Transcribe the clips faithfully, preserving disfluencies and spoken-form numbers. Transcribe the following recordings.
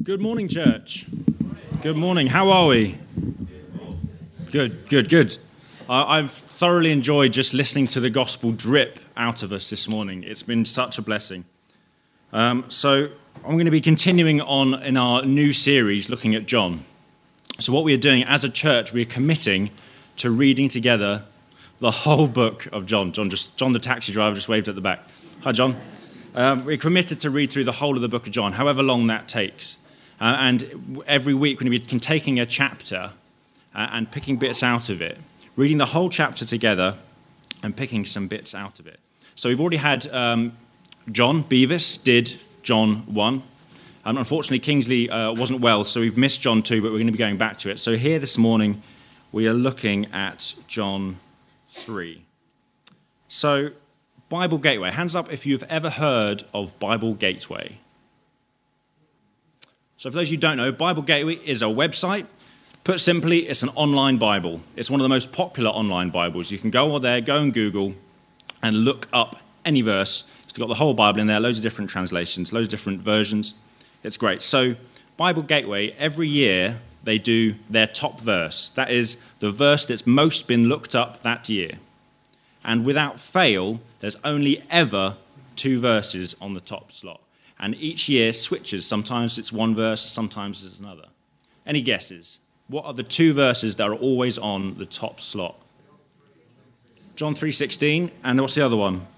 Good morning, church. Good morning. How are we? Good, good, good. Uh, I've thoroughly enjoyed just listening to the gospel drip out of us this morning. It's been such a blessing. Um, so I'm going to be continuing on in our new series looking at John. So what we are doing as a church, we are committing to reading together the whole book of John. John, just John, the taxi driver, just waved at the back. Hi, John. Um, we're committed to read through the whole of the book of John, however long that takes. Uh, and every week we're going to be taking a chapter uh, and picking bits out of it, reading the whole chapter together and picking some bits out of it. So we've already had um, John Beavis did John one. Um, unfortunately, Kingsley uh, wasn't well, so we've missed John two, but we're going to be going back to it. So here this morning we are looking at John three. So Bible Gateway. Hands up if you've ever heard of Bible Gateway. So for those of you who don't know, Bible Gateway is a website. Put simply, it's an online Bible. It's one of the most popular online Bibles. You can go on there, go and Google, and look up any verse. It's got the whole Bible in there, loads of different translations, loads of different versions. It's great. So Bible Gateway, every year they do their top verse. That is the verse that's most been looked up that year. And without fail, there's only ever two verses on the top slot. And each year switches. Sometimes it's one verse, sometimes it's another. Any guesses? What are the two verses that are always on the top slot? John three sixteen, and what's the other one?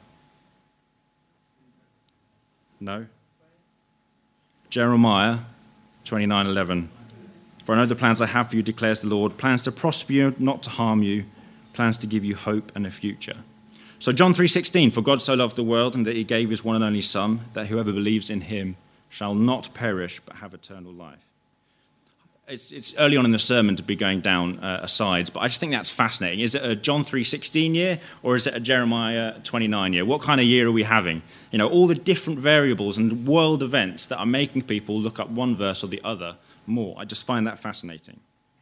No? Jeremiah twenty-nine eleven. For I know the plans I have for you, declares the Lord, plans to prosper you, not to harm you, plans to give you hope and a future. So John three sixteen, for God so loved the world and that he gave his one and only Son, that whoever believes in him shall not perish but have eternal life. It's, it's early on in the sermon to be going down uh, asides, but I just think that's fascinating. Is it a John three sixteen year or is it a Jeremiah twenty-nine year? What kind of year are we having? You know, all the different variables and world events that are making people look up one verse or the other more. I just find that fascinating.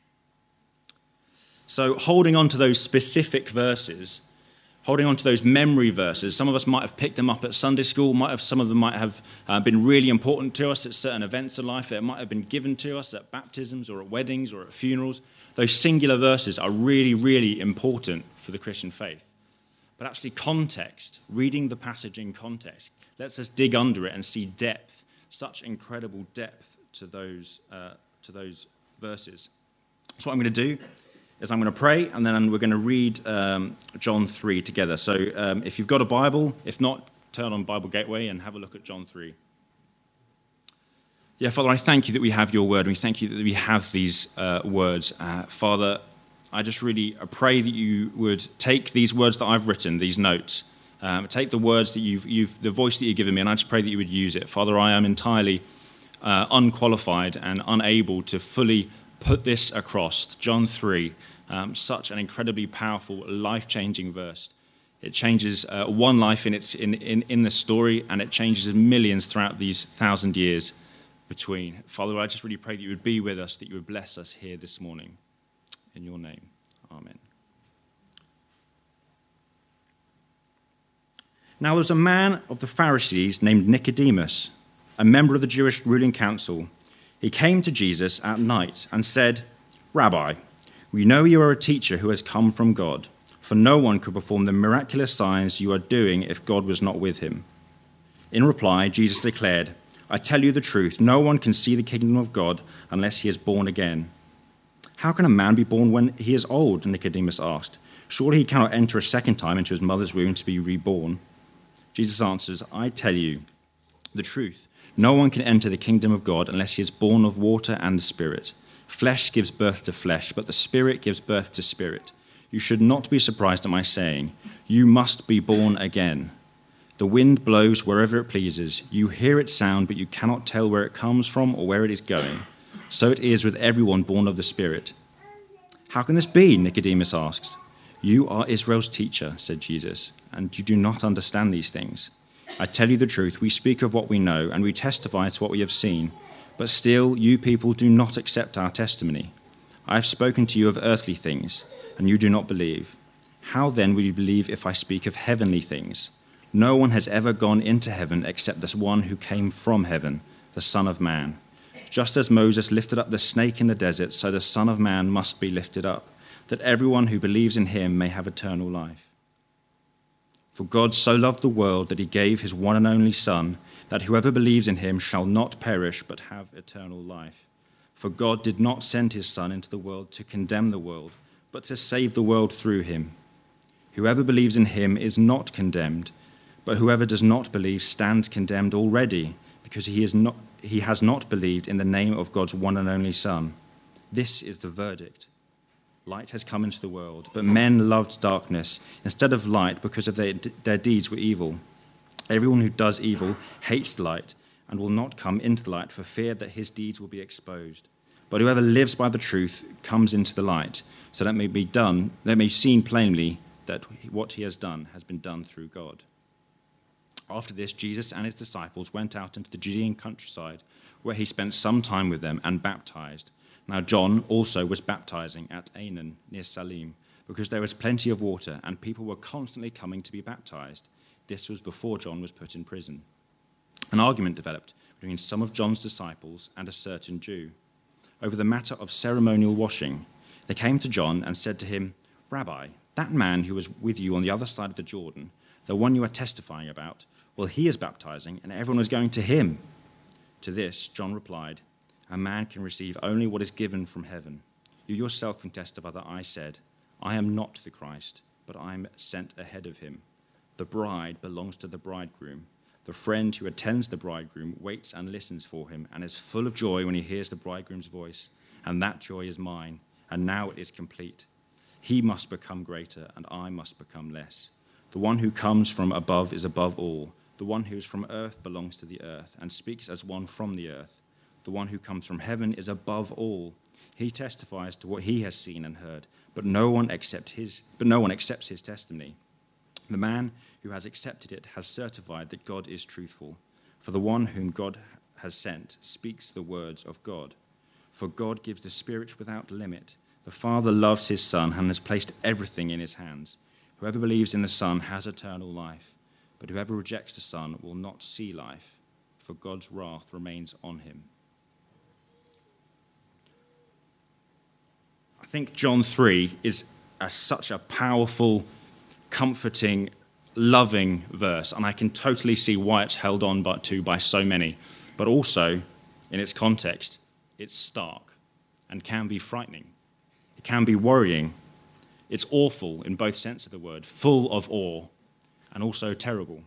So holding on to those specific verses, holding on to those memory verses. Some of us might have picked them up at Sunday school. Might have, some of them might have uh, been really important to us at certain events in life. It might have been given to us at baptisms or at weddings or at funerals. Those singular verses are really, really important for the Christian faith. But actually context, reading the passage in context, lets us dig under it and see depth, such incredible depth to those, uh, to those verses. So what I'm going to do is I'm going to pray, and then we're going to read um, John three together. So um, if you've got a Bible, if not, turn on Bible Gateway and have a look at John three. Yeah, Father, I thank you that we have your word, and we thank you that we have these uh, words. Uh, Father, I just really pray that you would take these words that I've written, these notes, um, take the words that you've, you've, the voice that you've given me, and I just pray that you would use it. Father, I am entirely uh, unqualified and unable to fully put this across. John three, um, such an incredibly powerful, life-changing verse. It changes uh, one life in, its, in, in, in the story, and it changes millions throughout these thousand years between. Father, I just really pray that you would be with us, that you would bless us here this morning. In your name, amen. Now there was a man of the Pharisees named Nicodemus, a member of the Jewish ruling council. He came to Jesus at night and said, Rabbi, we know you are a teacher who has come from God, for no one could perform the miraculous signs you are doing if God was not with him. In reply, Jesus declared, I tell you the truth, no one can see the kingdom of God unless he is born again. How can a man be born when he is old? Nicodemus asked. Surely he cannot enter a second time into his mother's womb to be reborn. Jesus answers, I tell you the truth. No one can enter the kingdom of God unless he is born of water and the Spirit. Flesh gives birth to flesh, but the Spirit gives birth to spirit. You should not be surprised at my saying, you must be born again. The wind blows wherever it pleases. You hear its sound, but you cannot tell where it comes from or where it is going. So it is with everyone born of the Spirit. How can this be? Nicodemus asks. You are Israel's teacher, said Jesus, and you do not understand these things. I tell you the truth, we speak of what we know, and we testify to what we have seen. But still, you people do not accept our testimony. I have spoken to you of earthly things, and you do not believe. How then will you believe if I speak of heavenly things? No one has ever gone into heaven except this one who came from heaven, the Son of Man. Just as Moses lifted up the snake in the desert, so the Son of Man must be lifted up, that everyone who believes in him may have eternal life. For God so loved the world that he gave his one and only Son, that whoever believes in him shall not perish but have eternal life. For God did not send his Son into the world to condemn the world, but to save the world through him. Whoever believes in him is not condemned, but whoever does not believe stands condemned already, because he is not he has not believed in the name of God's one and only Son. This is the verdict. Light has come into the world, but men loved darkness instead of light because of their, their deeds were evil. Everyone who does evil hates the light and will not come into the light for fear that his deeds will be exposed. But whoever lives by the truth comes into the light, so that it may be done, that it may be seen plainly that what he has done has been done through God. After this, Jesus and his disciples went out into the Judean countryside, where he spent some time with them and baptized. Now John also was baptizing at Aenon near Salim, because there was plenty of water, and people were constantly coming to be baptized. This was before John was put in prison. An argument developed between some of John's disciples and a certain Jew over the matter of ceremonial washing. They came to John and said to him, "Rabbi, that man who was with you on the other side of the Jordan, the one you are testifying about, well, he is baptizing, and everyone was going to him." To this, John replied, "A man can receive only what is given from heaven. You yourself can testify that I said, I am not the Christ, but I am sent ahead of him. The bride belongs to the bridegroom. The friend who attends the bridegroom waits and listens for him and is full of joy when he hears the bridegroom's voice. And that joy is mine, and now it is complete. He must become greater, and I must become less. The one who comes from above is above all. The one who is from earth belongs to the earth and speaks as one from the earth. The one who comes from heaven is above all. He testifies to what he has seen and heard, but no one accepts his, but no one accepts his testimony. The man who has accepted it has certified that God is truthful, for the one whom God has sent speaks the words of God. For God gives the Spirit without limit. The Father loves his Son and has placed everything in his hands. Whoever believes in the Son has eternal life, but whoever rejects the Son will not see life, for God's wrath remains on him." I think John three is a, such a powerful, comforting, loving verse, and I can totally see why it's held on by, to by so many. But also, in its context, it's stark and can be frightening. It can be worrying. It's awful in both senses of the word, full of awe, and also terrible.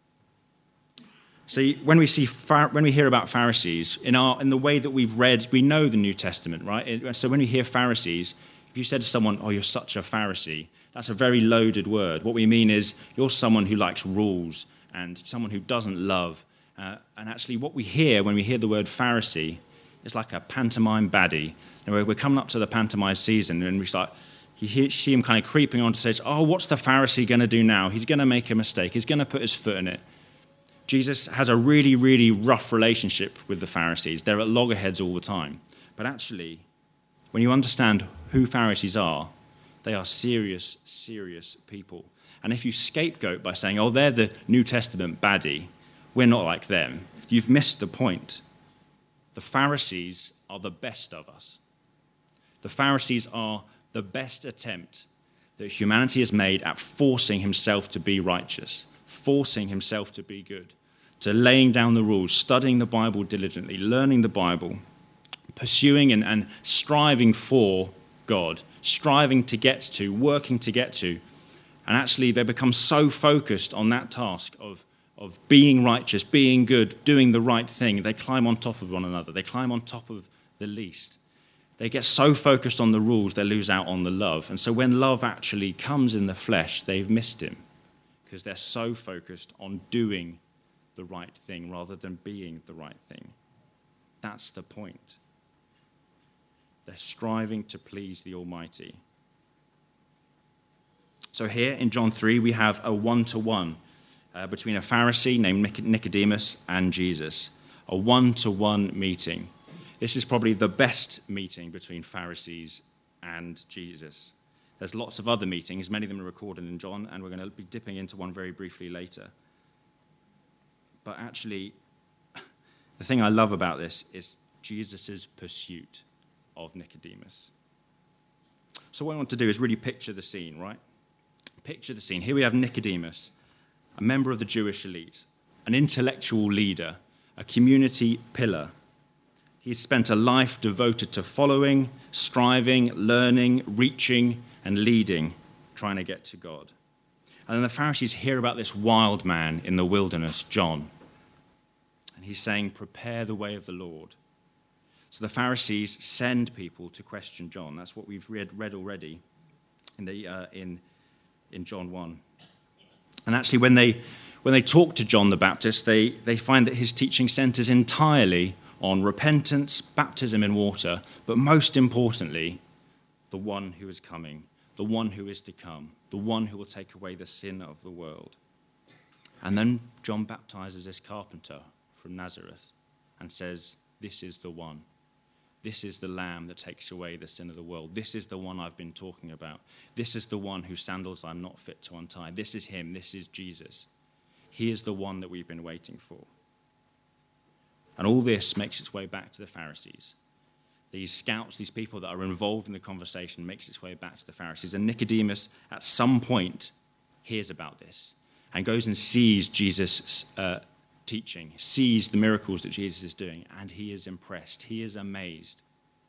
See, when we see when we hear about Pharisees, in our in the way that we've read, we know the New Testament, right? So when we hear Pharisees, if you said to someone, "Oh, you're such a Pharisee," that's a very loaded word. What we mean is you're someone who likes rules and someone who doesn't love. Uh, and actually, what we hear when we hear the word Pharisee is like a pantomime baddie. And we're, we're coming up to the pantomime season, and we start. You hear, see him kind of creeping on to say, "Oh, what's the Pharisee going to do now? He's going to make a mistake. He's going to put his foot in it." Jesus has a really, really rough relationship with the Pharisees. They're at loggerheads all the time. But actually, when you understand who Pharisees are, they are serious, serious people. And if you scapegoat by saying, "Oh, they're the New Testament baddie, we're not like them," you've missed the point. The Pharisees are the best of us. The Pharisees are the best attempt that humanity has made at forcing himself to be righteous, forcing himself to be good, to laying down the rules, studying the Bible diligently, learning the Bible, pursuing and, and striving for God, striving to get to, working to get to. And actually they become so focused on that task of, of being righteous, being good, doing the right thing, they climb on top of one another. They climb on top of the least. They get so focused on the rules, they lose out on the love. And so when love actually comes in the flesh, they've missed him, because they're so focused on doing the right thing rather than being the right thing. That's the point. They're striving to please the Almighty. So here in John three, we have a one-to-one uh, between a Pharisee named Nicodemus and Jesus, a one-to-one meeting. This is probably the best meeting between Pharisees and Jesus. There's lots of other meetings, many of them are recorded in John, and we're going to be dipping into one very briefly later. But actually, the thing I love about this is Jesus' pursuit of Nicodemus. So what I want to do is really picture the scene, right? Picture the scene. Here we have Nicodemus, a member of the Jewish elite, an intellectual leader, a community pillar. He's spent a life devoted to following, striving, learning, reaching, and leading, trying to get to God. And then the Pharisees hear about this wild man in the wilderness, John. And he's saying, prepare the way of the Lord. So the Pharisees send people to question John. That's what we've read, read already in, the, uh, in, in John one. And actually, when they, when they talk to John the Baptist, they, they find that his teaching centers entirely on repentance, baptism in water, but most importantly, the one who is coming, the one who is to come, the one who will take away the sin of the world. And then John baptizes this carpenter from Nazareth and says, this is the one. This is the Lamb that takes away the sin of the world. This is the one I've been talking about. This is the one whose sandals I'm not fit to untie. This is him. This is Jesus. He is the one that we've been waiting for. And all this makes its way back to the Pharisees. These scouts, these people that are involved in the conversation, makes its way back to the Pharisees. And Nicodemus, at some point, hears about this and goes and sees Jesus' uh, teaching, sees the miracles that Jesus is doing, and he is impressed. He is amazed.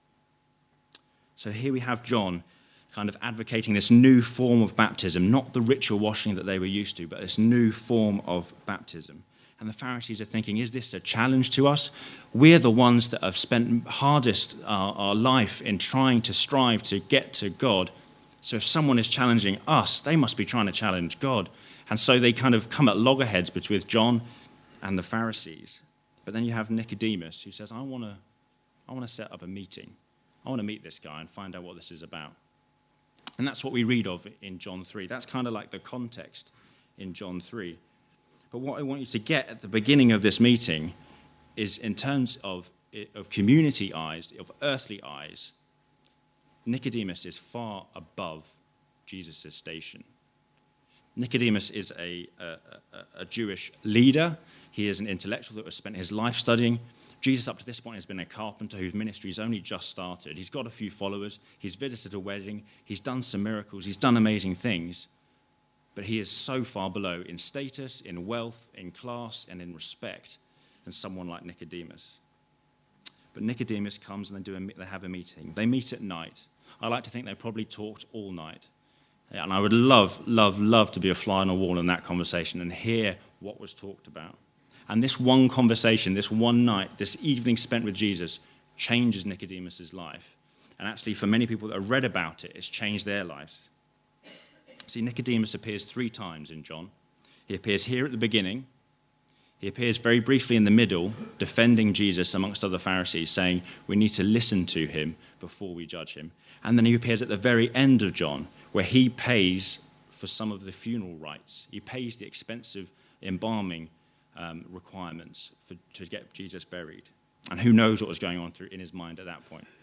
So here we have John kind of advocating this new form of baptism, not the ritual washing that they were used to, but this new form of baptism. And the Pharisees are thinking, is this a challenge to us? We're the ones that have spent hardest our, our life in trying to strive to get to God. So if someone is challenging us, they must be trying to challenge God. And so they kind of come at loggerheads between John and the Pharisees. But then you have Nicodemus who says, I want to I want to set up a meeting. I want to meet this guy and find out what this is about. And that's what we read of in John three. That's kind of like the context in John three. But what I want you to get at the beginning of this meeting is, in terms of, of community eyes, of earthly eyes, Nicodemus is far above Jesus' station. Nicodemus is a, a, a, a Jewish leader. He is an intellectual that has spent his life studying. Jesus, up to this point, has been a carpenter whose ministry has only just started. He's got a few followers. He's visited a wedding. He's done some miracles. He's done amazing things. But he is so far below in status, in wealth, in class, and in respect than someone like Nicodemus. But Nicodemus comes and they, do a, they have a meeting. They meet at night. I like to think they probably talked all night. And I would love, love, love to be a fly on a wall in that conversation and hear what was talked about. And this one conversation, this one night, this evening spent with Jesus changes Nicodemus' life. And actually, for many people that have read about it, it's changed their lives. See, Nicodemus appears three times in John. He appears here at the beginning. He appears very briefly in the middle, defending Jesus amongst other Pharisees, saying we need to listen to him before we judge him. And then he appears at the very end of John, where he pays for some of the funeral rites. He pays the expensive embalming um, requirements for, to get Jesus buried. And who knows what was going on through in his mind at that point.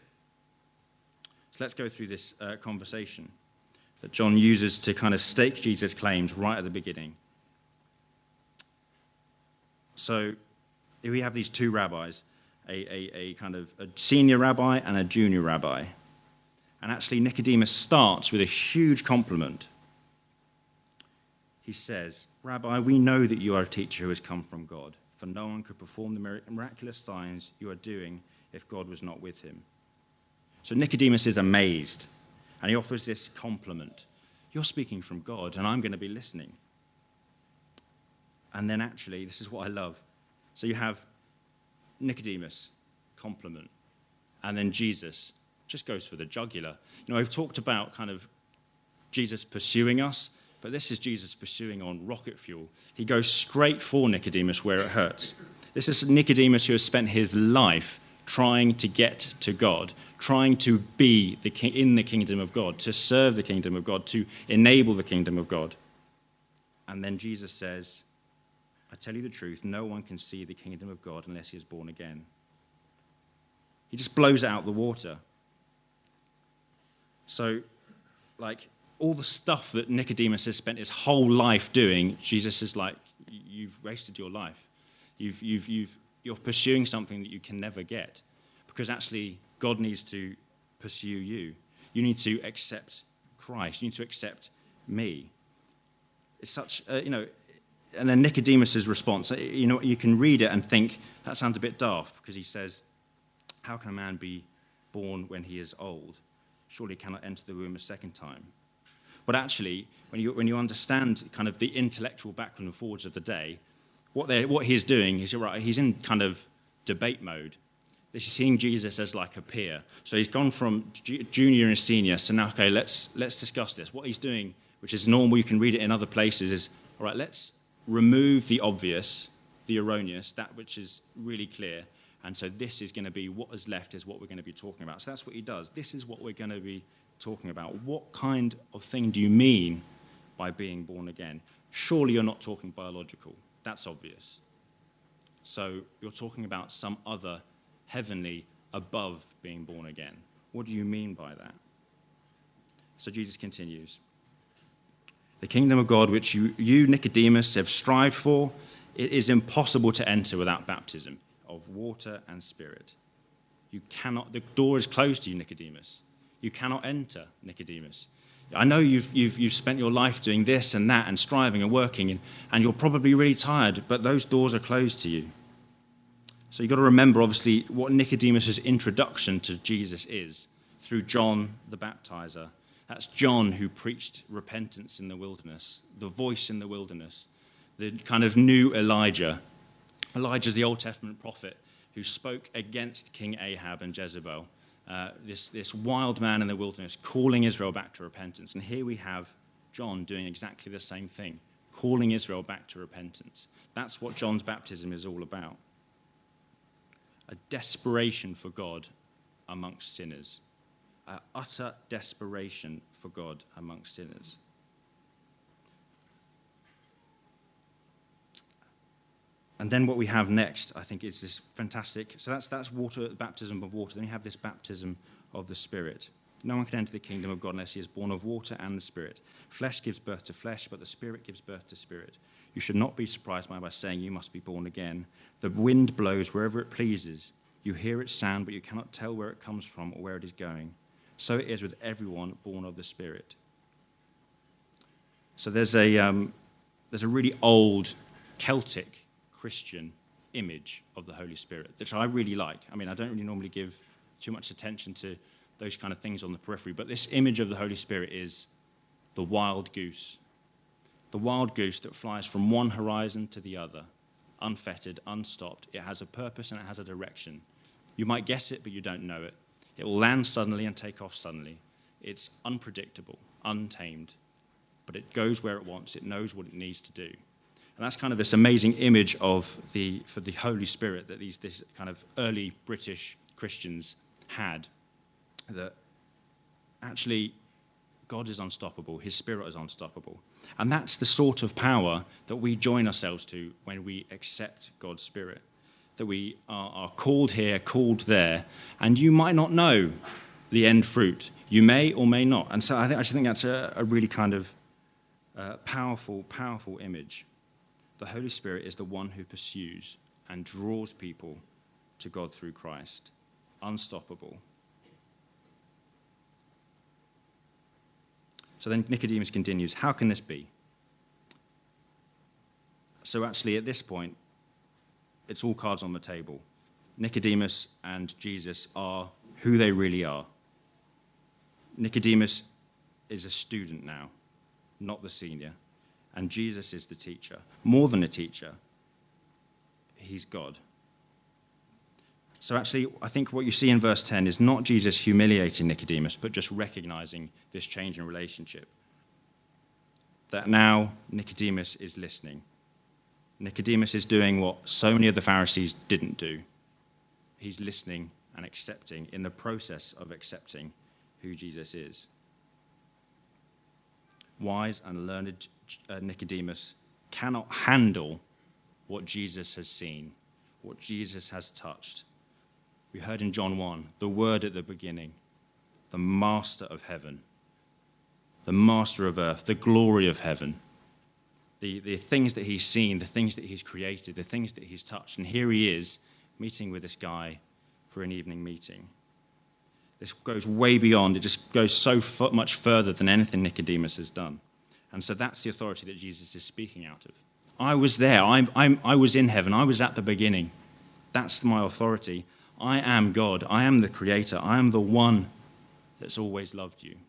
So let's go through this uh, conversation that John uses to kind of stake Jesus' claims right at the beginning. So here we have these two rabbis, a, a, a kind of a senior rabbi and a junior rabbi. And actually Nicodemus starts with a huge compliment. He says, Rabbi, we know that you are a teacher who has come from God, for no one could perform the miraculous signs you are doing if God was not with him. So Nicodemus is amazed. And he offers this compliment. You're speaking from God, and I'm going to be listening. And then actually, this is what I love. So you have Nicodemus, compliment. And then Jesus just goes for the jugular. You know, we've talked about kind of Jesus pursuing us, but this is Jesus pursuing on rocket fuel. He goes straight for Nicodemus where it hurts. This is Nicodemus who has spent his life trying to get to God, trying to be the king, in the kingdom of God, to serve the kingdom of God, to enable the kingdom of God. And then Jesus says, I tell you the truth, no one can see the kingdom of God unless he is born again. He just blows out the water. So, like, all the stuff that Nicodemus has spent his whole life doing, Jesus is like, you've wasted your life. You've, you've, you've, you're pursuing something that you can never get. because actually God needs to pursue you. You need to accept Christ. You need to accept me. It's such, uh, you know, and then Nicodemus's response, you know, you can read it and think, that sounds a bit daft, because he says, how can a man be born when he is old? Surely he cannot enter the womb a second time. But actually, when you when you understand kind of the intellectual background and forwards of the day, what they what he's doing is, right, he's in kind of debate mode. He's seeing Jesus as like a peer. So he's gone from ju- junior and senior, so now, okay, let's let's discuss this. What he's doing, which is normal, you can read it in other places, is, all right, let's remove the obvious, the erroneous, that which is really clear. And so this is going to be what is left is what we're going to be talking about. So that's what he does. This is what we're going to be talking about. What kind of thing do you mean by being born again? Surely you're not talking biological. That's obvious. So you're talking about some other heavenly above being born again. What do you mean by that? So Jesus continues. The kingdom of God, which you, you, Nicodemus, have strived for, it is impossible to enter without baptism of water and spirit. You cannot, the door is closed to you, Nicodemus. You cannot enter, Nicodemus. I know you've, you've, you've spent your life doing this and that and striving and working, and, and you're probably really tired, but those doors are closed to you. So you've got to remember, obviously, what Nicodemus' introduction to Jesus is through John the Baptizer. That's John who preached repentance in the wilderness, the voice in the wilderness, the kind of new Elijah. Elijah's the Old Testament prophet who spoke against King Ahab and Jezebel, uh, this, this wild man in the wilderness, calling Israel back to repentance. And here we have John doing exactly the same thing, calling Israel back to repentance. That's what John's baptism is all about. A desperation for God amongst sinners. An utter desperation for God amongst sinners. And then what we have next, I think, is this fantastic. So that's that's water, baptism of water. Then you have this baptism of the Spirit. No one can enter the kingdom of God unless he is born of water and the Spirit. Flesh gives birth to flesh, but the Spirit gives birth to spirit. You should not be surprised by, by saying you must be born again. The wind blows wherever it pleases. You hear its sound, but you cannot tell where it comes from or where it is going. So it is with everyone born of the Spirit. So there's a um, there's a really old Celtic Christian image of the Holy Spirit, which I really like. I mean, I don't really normally give too much attention to those kind of things on the periphery, but this image of the Holy Spirit is the wild goose. The wild goose that flies from one horizon to the other, unfettered, unstopped. It has a purpose and it has a direction. You might guess it, but you don't know it. It will land suddenly and take off suddenly. It's unpredictable, untamed, but it goes where it wants. It knows what it needs to do. And that's kind of this amazing image of the for the Holy Spirit that these this kind of early British Christians had, that actually God is unstoppable, his Spirit is unstoppable. And that's the sort of power that we join ourselves to when we accept God's Spirit, that we are, are called here, called there, and you might not know the end fruit. You may or may not. And so I, think, I just think that's a, a really kind of uh, powerful, powerful image. The Holy Spirit is the one who pursues and draws people to God through Christ. Unstoppable. So then Nicodemus continues, how can this be? So actually at this point, it's all cards on the table. Nicodemus and Jesus are who they really are. Nicodemus is a student now, not the senior. And Jesus is the teacher. More than a teacher, he's God. So actually, I think what you see in verse ten is not Jesus humiliating Nicodemus, but just recognizing this change in relationship. That now Nicodemus is listening. Nicodemus is doing what so many of the Pharisees didn't do. He's listening and accepting, in the process of accepting who Jesus is. Wise and learned uh, Nicodemus cannot handle what Jesus has seen, what Jesus has touched. We heard in John one, the Word at the beginning, the Master of heaven, the Master of earth, the glory of heaven, the, the things that he's seen, the things that he's created, the things that he's touched. And here he is, meeting with this guy for an evening meeting. This goes way beyond. It just goes so f- much further than anything Nicodemus has done. And so that's the authority that Jesus is speaking out of. I was there. I'm, I'm, I was in heaven. I was at the beginning. That's my authority. I am God. I am the creator. I am the one that's always loved you.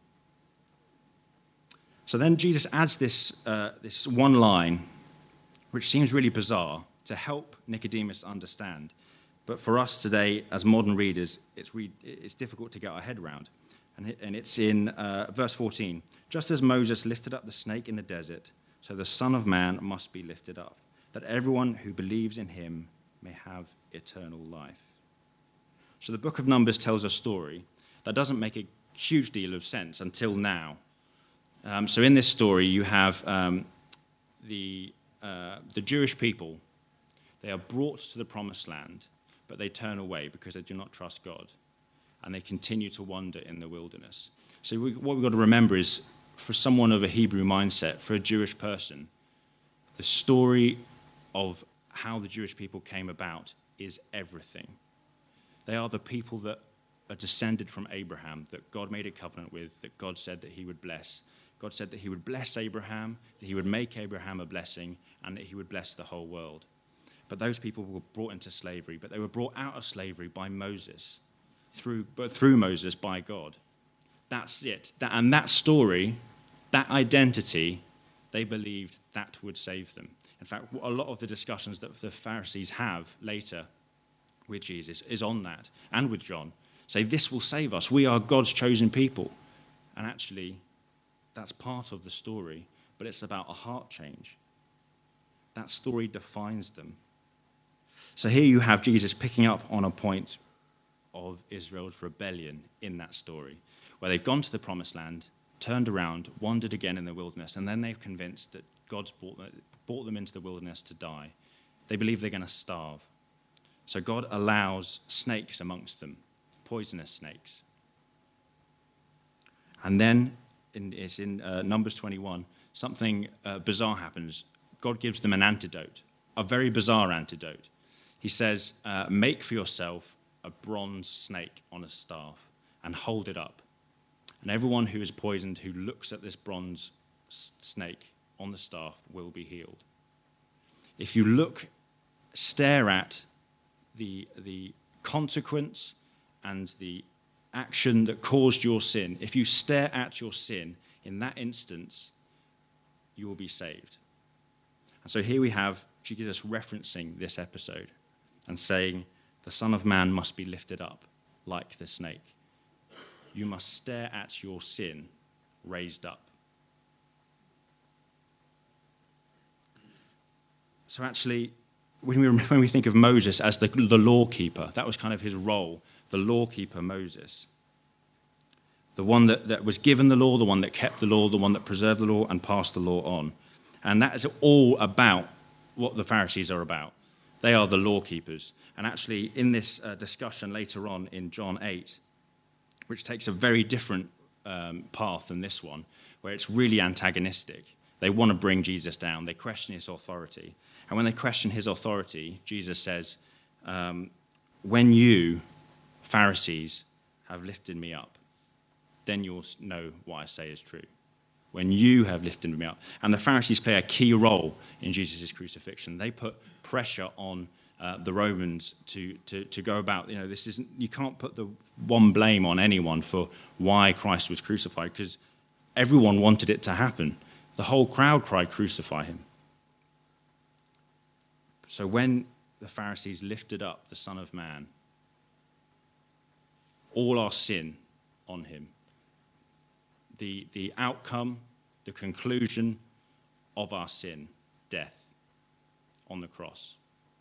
So then Jesus adds this, uh, this one line, which seems really bizarre, to help Nicodemus understand. But for us today, as modern readers, it's, re- it's difficult to get our head around. And, it, and it's in uh, verse fourteen. Just as Moses lifted up the snake in the desert, so the Son of Man must be lifted up, that everyone who believes in him may have eternal life. So the book of Numbers tells a story that doesn't make a huge deal of sense until now. Um, so in this story, you have um, the, uh, the Jewish people. They are brought to the promised land, but they turn away because they do not trust God, and they continue to wander in the wilderness. So we, what we've got to remember is, for someone of a Hebrew mindset, for a Jewish person, the story of how the Jewish people came about is everything. They are the people that are descended from Abraham, that God made a covenant with, that God said that he would bless. God said that he would bless Abraham, that he would make Abraham a blessing, and that he would bless the whole world. But those people were brought into slavery, but they were brought out of slavery by Moses, through, but through Moses by God. That's it. That, and that story, that identity, they believed that would save them. In fact, a lot of the discussions that the Pharisees have later with Jesus is on that, and with John. Say, this will save us. We are God's chosen people. And actually, that's part of the story, but it's about a heart change. That story defines them. So here you have Jesus picking up on a point of Israel's rebellion in that story, where they've gone to the promised land, turned around, wandered again in the wilderness, and then they've convinced that God's brought them, brought them into the wilderness to die. They believe they're going to starve. So God allows snakes amongst them, poisonous snakes. And then in, it's in uh, Numbers twenty-one, something uh, bizarre happens. God gives them an antidote, a very bizarre antidote. He says, uh, make for yourself a bronze snake on a staff and hold it up. And everyone who is poisoned who looks at this bronze s- snake on the staff will be healed. If you look, stare at the, the consequence and the action that caused your sin, if you stare at your sin in that instance, you will be saved. And so here we have Jesus referencing this episode and saying, the Son of Man must be lifted up like the snake. You must stare at your sin raised up. So actually, when we, when we think of Moses as the, the law keeper, that was kind of his role, the law keeper Moses. The one that, that was given the law, the one that kept the law, the one that preserved the law and passed the law on. And that is all about what the Pharisees are about. They are the law keepers. And actually, in this uh, discussion later on in John eight, which takes a very different um, path than this one, where it's really antagonistic. They want to bring Jesus down. They question his authority. And when they question his authority, Jesus says, um, when you, Pharisees, have lifted me up, then you'll know what I say is true. When you have lifted me up. And the Pharisees play a key role in Jesus' crucifixion. They put pressure on uh, the Romans to, to, to go about, you know, this isn't, you can't put the one blame on anyone for why Christ was crucified, because everyone wanted it to happen. The whole crowd cried, crucify him. So when the Pharisees lifted up the Son of Man, all our sin on him, the, the outcome, the conclusion of our sin, death on the cross.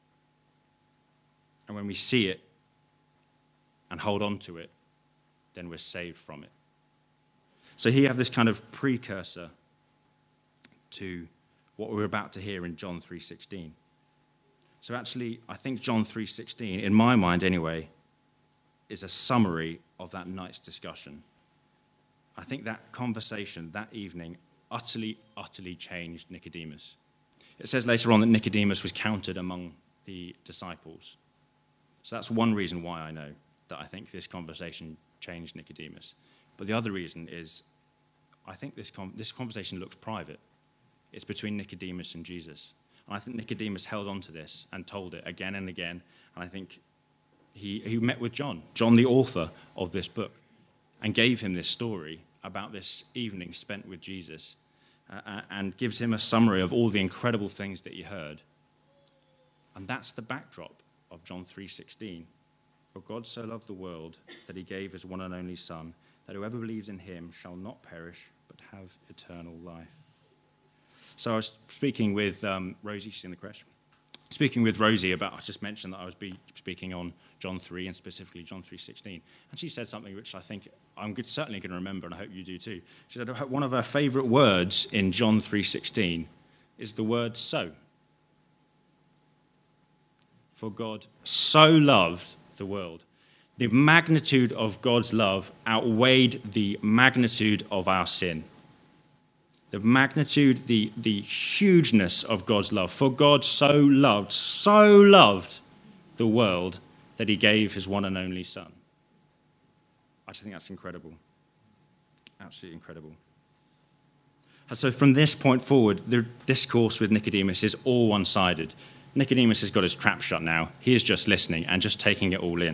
And when we see it and hold on to it, then we're saved from it. So here you have this kind of precursor to what we're about to hear in John three sixteen. So actually, I think John three sixteen, in my mind anyway, is a summary of that night's discussion. I think that conversation that evening utterly, utterly changed Nicodemus. It says later on that Nicodemus was counted among the disciples. So that's one reason why I know. that I think this conversation changed Nicodemus. But the other reason is I think this, com- this conversation looks private. It's between Nicodemus and Jesus. And I think Nicodemus held on to this and told it again and again. And I think he, he met with John, John the author of this book, and gave him this story about this evening spent with Jesus, uh, and gives him a summary of all the incredible things that he heard. And that's the backdrop of John three sixteen. For God so loved the world that he gave his one and only Son, that whoever believes in him shall not perish, but have eternal life. So I was speaking with um, Rosie, she's in the crash, speaking with Rosie about, I just mentioned that I was be speaking on John three, and specifically John three sixteen. And she said something which I think I'm good, certainly going to remember, and I hope you do too. She said one of her favourite words in John three sixteen is the word so. For God so loved the world. The magnitude of God's love outweighed the magnitude of our sin. The magnitude, the, the hugeness of God's love. For God so loved, so loved the world that he gave his one and only Son. I just think that's incredible. Absolutely incredible. And so from this point forward, the discourse with Nicodemus is all one-sided. Nicodemus has got his trap shut now. He is just listening and just taking it all in.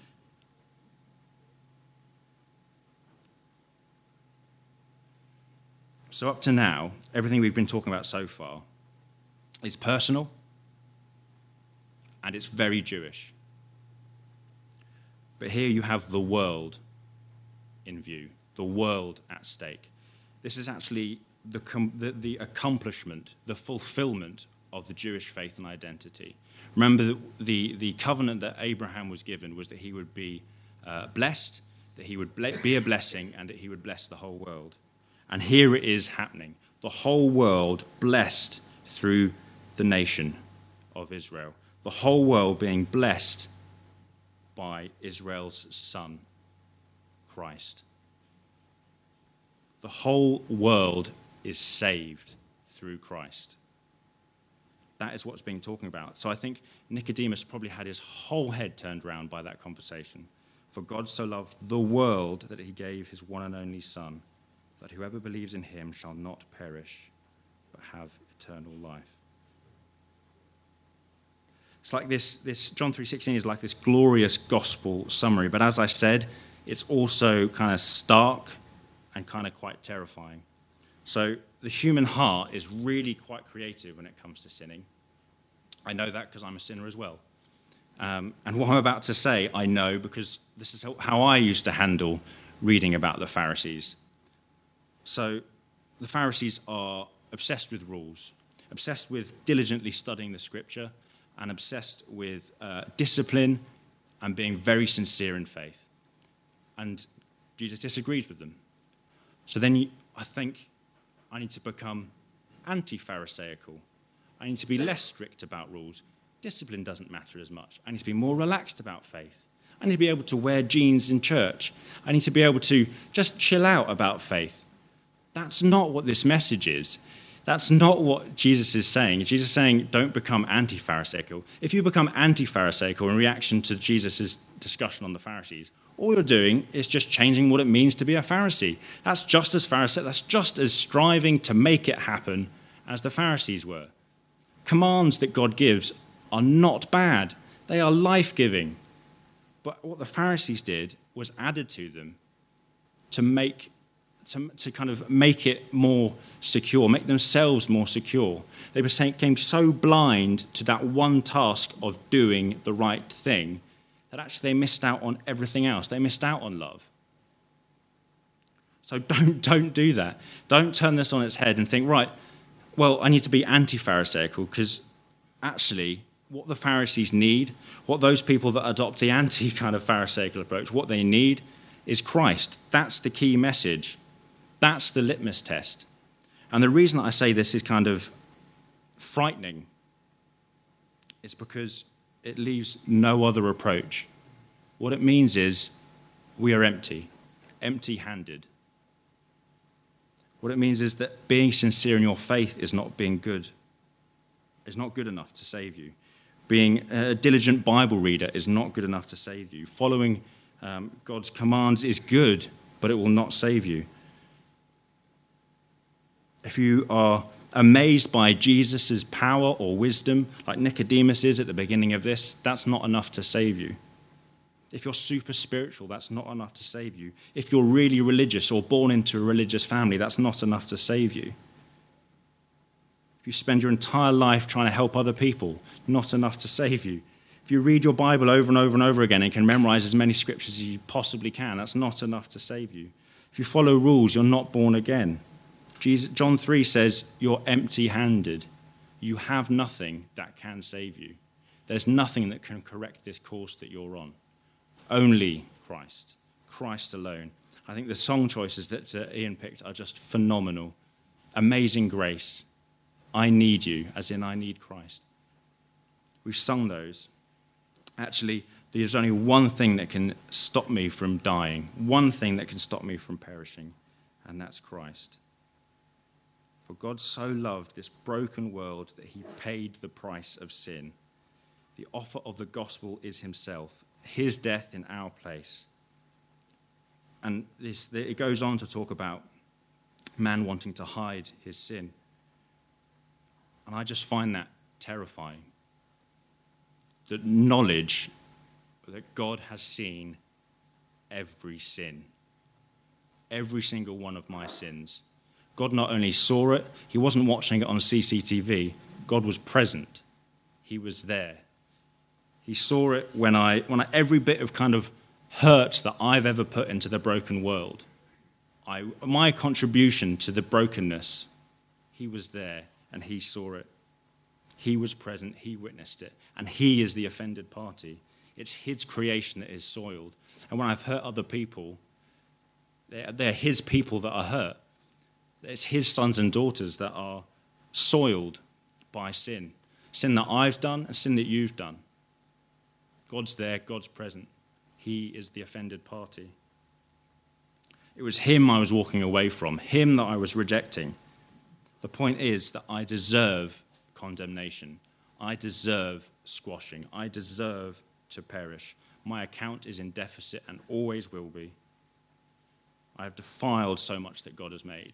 So up to now, everything we've been talking about so far is personal, and it's very Jewish. But here you have the world in view, the world at stake. This is actually the, com- the, the accomplishment, the fulfillment of the Jewish faith and identity. Remember, that the, the covenant that Abraham was given was that he would be uh, blessed, that he would ble- be a blessing, and that he would bless the whole world. And here it is happening. The whole world blessed through the nation of Israel. The whole world being blessed by Israel's son, Christ. The whole world is saved through Christ. That is what's being talking about. So I think Nicodemus probably had his whole head turned around by that conversation. For God so loved the world that he gave his one and only Son, that whoever believes in him shall not perish, but have eternal life. It's like this, this John three sixteen is like this glorious gospel summary, but as I said, it's also kind of stark and kind of quite terrifying. So the human heart is really quite creative when it comes to sinning. I know that because I'm a sinner as well. Um, and what I'm about to say, I know because this is how I used to handle reading about the Pharisees. So the Pharisees are obsessed with rules, obsessed with diligently studying the scripture, and obsessed with uh, discipline and being very sincere in faith. And Jesus disagrees with them. So then you, I think I need to become anti-Pharisaical. I need to be less strict about rules. Discipline doesn't matter as much. I need to be more relaxed about faith. I need to be able to wear jeans in church. I need to be able to just chill out about faith. That's not what this message is. That's not what Jesus is saying. Jesus is saying, don't become anti-Pharisaical. If you become anti-Pharisaical in reaction to Jesus' discussion on the Pharisees, all you're doing is just changing what it means to be a Pharisee. That's just as Pharisaical, that's just as striving to make it happen as the Pharisees were. Commands that God gives are not bad. They are life-giving. But what the Pharisees did was added to them to make To, to kind of make it more secure, make themselves more secure. They became so blind to that one task of doing the right thing that actually they missed out on everything else. They missed out on love. So don't, don't do that. Don't turn this on its head and think, right, well, I need to be anti-Pharisaical, because actually what the Pharisees need, what those people that adopt the anti kind of Pharisaical approach, what they need is Christ. That's the key message. That's the litmus test. And the reason that I say this is kind of frightening is because it leaves no other approach. What it means is we are empty, empty-handed. What it means is that being sincere in your faith is not being good, is not good enough to save you. Being a diligent Bible reader is not good enough to save you. Following Um, God's commands is good, but it will not save you. If you are amazed by Jesus' power or wisdom, like Nicodemus is at the beginning of this, that's not enough to save you. If you're super spiritual, that's not enough to save you. If you're really religious or born into a religious family, that's not enough to save you. If you spend your entire life trying to help other people, not enough to save you. If you read your Bible over and over and over again and can memorize as many scriptures as you possibly can, that's not enough to save you. If you follow rules, you're not born again. Jesus, John three says, you're empty-handed. You have nothing that can save you. There's nothing that can correct this course that you're on. Only Christ. Christ alone. I think the song choices that uh, Ian picked are just phenomenal. Amazing Grace. I need you, as in I need Christ. We've sung those. Actually, there's only one thing that can stop me from dying, one thing that can stop me from perishing, and that's Christ. For God so loved this broken world that he paid the price of sin. The offer of the gospel is himself, his death in our place. And this, it goes on to talk about man wanting to hide his sin. And I just find that terrifying. The knowledge that God has seen every sin, every single one of my sins. God not only saw it, he wasn't watching it on C C T V. God was present. He was there. He saw it when I, when I, every bit of kind of hurt that I've ever put into the broken world, I, my contribution to the brokenness, he was there and he saw it. He was present, he witnessed it, and he is the offended party. It's his creation that is soiled. And when I've hurt other people, they're, they're his people that are hurt. It's his sons and daughters that are soiled by sin. Sin that I've done and sin that you've done. God's there, God's present. He is the offended party. It was him I was walking away from, him that I was rejecting. The point is that I deserve condemnation. I deserve squashing. I deserve to perish. My account is in deficit and always will be. I have defiled so much that God has made.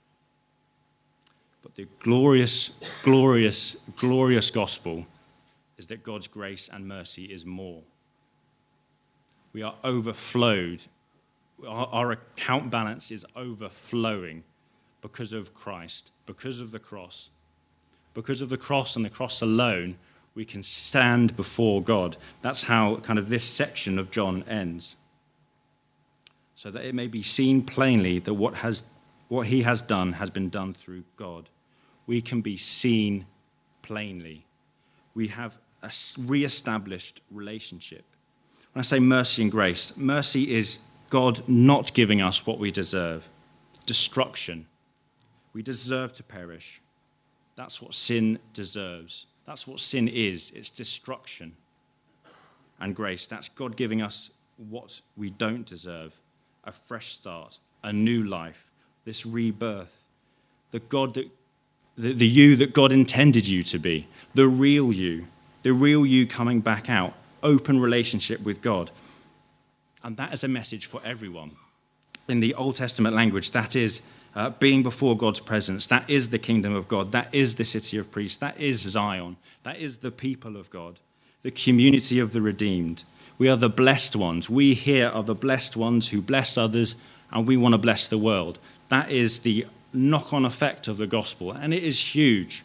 But the glorious, glorious, glorious gospel is that God's grace and mercy is more. We are overflowed. Our, our account balance is overflowing because of Christ, because of the cross. Because of the cross and the cross alone, we can stand before God. That's how kind of this section of John ends. So that it may be seen plainly that what has, what he has done has been done through God. We can be seen plainly. We have a re-established relationship. When I say mercy and grace, mercy is God not giving us what we deserve. Destruction. We deserve to perish. That's what sin deserves. That's what sin is. It's destruction. And grace, that's God giving us what we don't deserve. A fresh start, a new life, this rebirth. The God that, the, the you that God intended you to be. The real you. The real you coming back out. Open relationship with God. And that is a message for everyone. In the Old Testament language, that is Uh, being before God's presence. That is the kingdom of God. That is the city of priests. That is Zion. That is the people of God, the community of the redeemed. We are the blessed ones. We here are the blessed ones who bless others, and we want to bless the world. That is the knock-on effect of the gospel, and it is huge.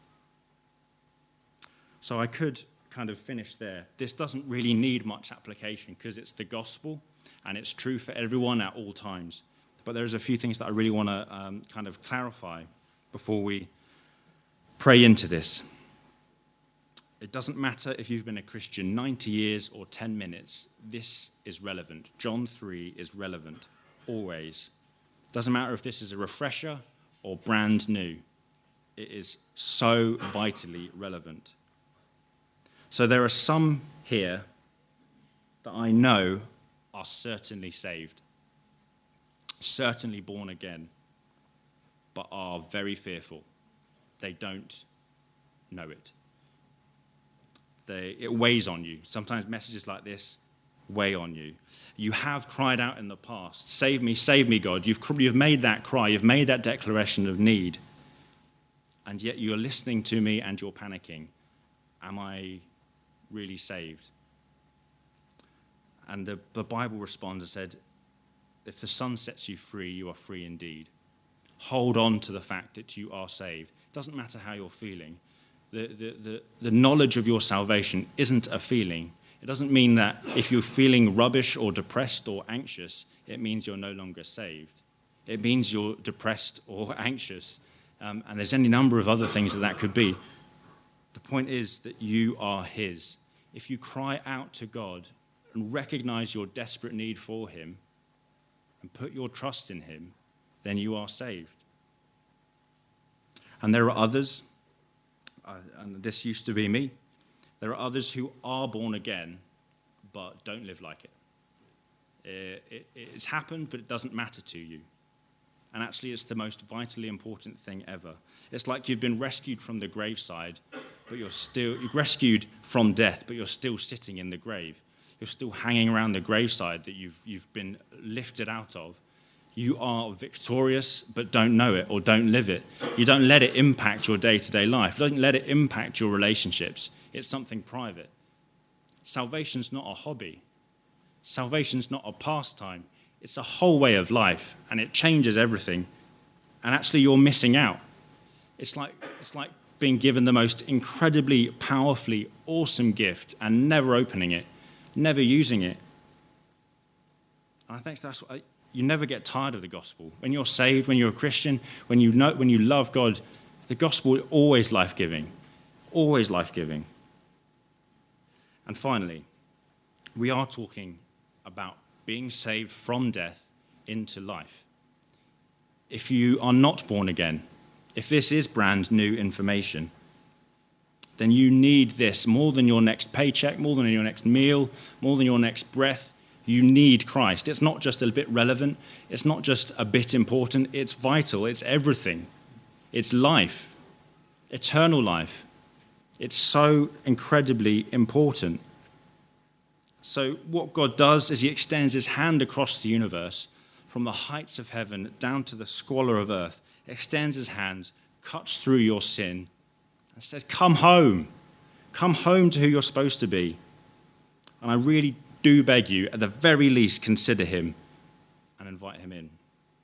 So I could kind of finish there. This doesn't really need much application because it's the gospel, and it's true for everyone at all times. But there's a few things that I really want to um, kind of clarify before we pray into this. It doesn't matter if you've been a Christian ninety years or ten minutes. This is relevant. John three is relevant, always. Doesn't matter if this is a refresher or brand new. It is so vitally relevant. So there are some here that I know are certainly saved. Certainly born again, but are very fearful. They don't know it. They, it weighs on you. Sometimes messages like this weigh on you. You have cried out in the past, save me, save me, God. You've, you've made that cry, you've made that declaration of need, and yet you're listening to me and you're panicking. Am I really saved? And the, the Bible responds and said, if the Son sets you free, you are free indeed. Hold on to the fact that you are saved. It doesn't matter how you're feeling. The, the, the, the knowledge of your salvation isn't a feeling. It doesn't mean that if you're feeling rubbish or depressed or anxious, it means you're no longer saved. It means you're depressed or anxious. Um, and there's any number of other things that that could be. The point is that you are his. If you cry out to God and recognize your desperate need for him and put your trust in him, then you are saved. And there are others, uh, and this used to be me, there are others who are born again but don't live like it. It, it. It's happened, but it doesn't matter to you. And actually, it's the most vitally important thing ever. It's like you've been rescued from the graveside, but you're still you're rescued from death, but you're still sitting in the grave. You're still hanging around the graveside that you've you've been lifted out of. You are victorious, but don't know it or don't live it. You don't let it impact your day-to-day life. You don't let it impact your relationships. It's something private. Salvation's not a hobby. Salvation's not a pastime. It's a whole way of life, and it changes everything. And actually, you're missing out. It's like it's like being given the most incredibly, powerfully, awesome gift and never opening it, never using it. And I think that's what I, you never get tired of the gospel. When you're saved, when you're a Christian, when you know, when you love God, the gospel is always life-giving, always life-giving. And finally, we are talking about being saved from death into life. If you are not born again, if this is brand new information, then you need this more than your next paycheck, more than your next meal, more than your next breath. You need Christ. It's not just a bit relevant. It's not just a bit important. It's vital. It's everything. It's life, eternal life. It's so incredibly important. So what God does is he extends his hand across the universe from the heights of heaven down to the squalor of earth, extends his hand, cuts through your sin, and says, come home. Come home to who you're supposed to be. And I really do beg you, at the very least, consider him and invite him in.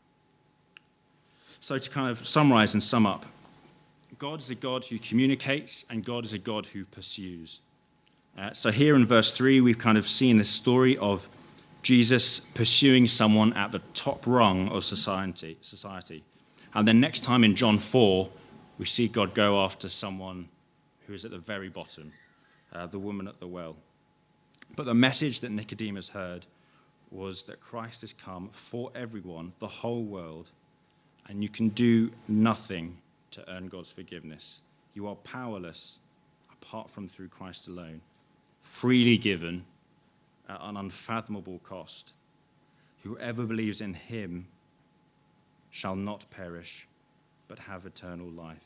So to kind of summarize and sum up, God is a God who communicates, and God is a God who pursues. Uh, so here in verse three, we've kind of seen this story of Jesus pursuing someone at the top rung of society. society. And then next time in John four, we see God go after someone who is at the very bottom, uh, the woman at the well. But the message that Nicodemus heard was that Christ has come for everyone, the whole world, and you can do nothing to earn God's forgiveness. You are powerless apart from through Christ alone, freely given at an unfathomable cost. Whoever believes in him shall not perish, but have eternal life.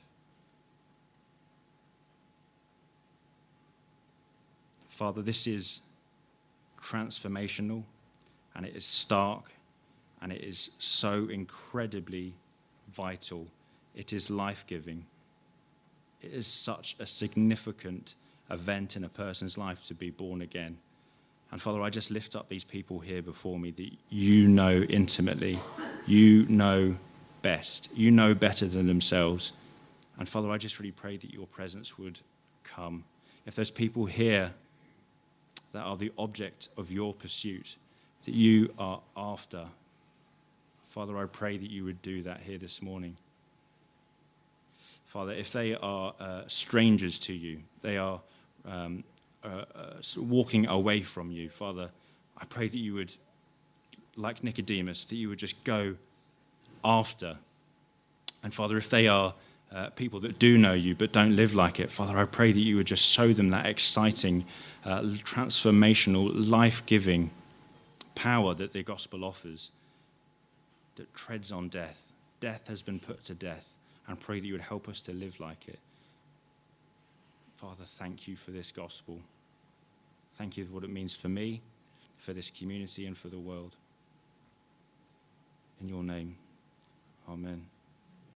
Father, this is transformational, and it is stark, and it is so incredibly vital. It is life-giving. It is such a significant event in a person's life to be born again. And Father, I just lift up these people here before me that you know intimately. You know best. You know better than themselves. And Father, I just really pray that your presence would come. If there's people here that are the object of your pursuit, that you are after, Father, I pray that you would do that here this morning. Father, if they are uh, strangers to you, they are um, uh, uh, walking away from you, Father, I pray that you would, like Nicodemus, that you would just go after. And Father, if they are uh, people that do know you but don't live like it, Father, I pray that you would just show them that exciting, uh, transformational, life-giving power that the gospel offers, that treads on death. Death has been put to death, and pray that you would help us to live like it. Father, thank you for this gospel. Thank you for what it means for me. for this community and for the world. In your name, amen.